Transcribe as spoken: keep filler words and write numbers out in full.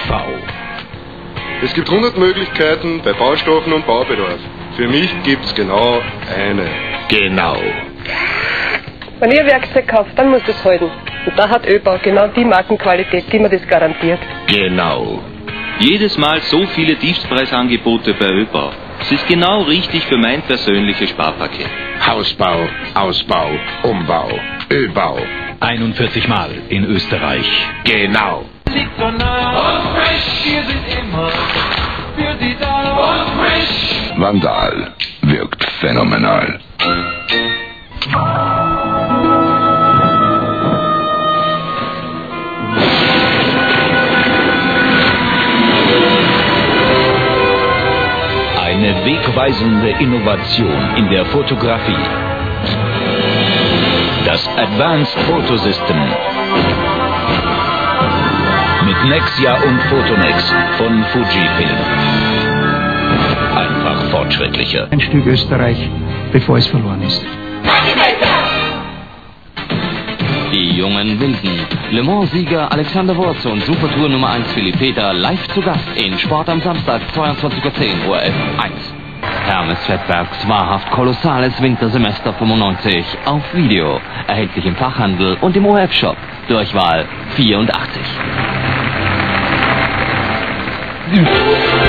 V. Es gibt hundert Möglichkeiten bei Baustoffen und Baubedarf. Für mich gibt's genau eine. Genau. Wenn ihr Werkzeug kauft, dann muss es halten. Und da hat Öbau genau die Markenqualität, die mir das garantiert. Genau. Jedes Mal so viele Tiefpreisangebote bei Öbau. Es ist genau richtig für mein persönliches Sparpaket. Hausbau, Ausbau, Umbau, Öbau. einundvierzig Mal in Österreich. Genau. Liegt so nah und frisch, wir sind immer für Sie da und frisch. Vandal wirkt phänomenal. Eine wegweisende Innovation in der Fotografie. Das Advanced Photo System. Mit Nexia und Photonex von Fujifilm. Einfach fortschrittlicher. Ein Stück Österreich, bevor es verloren ist. Die jungen Wilden. Le Mans-Sieger Alexander Wurz und Supertour Nummer eins Philipp Peter live zu Gast in Sport am Samstag, zweiundzwanzig Uhr zehn O R F eins. Hermes Fettbergs wahrhaft kolossales Wintersemester fünfundneunzig auf Video. Erhältlich im Fachhandel und im O R F-Shop. Durchwahl vierundachtzig.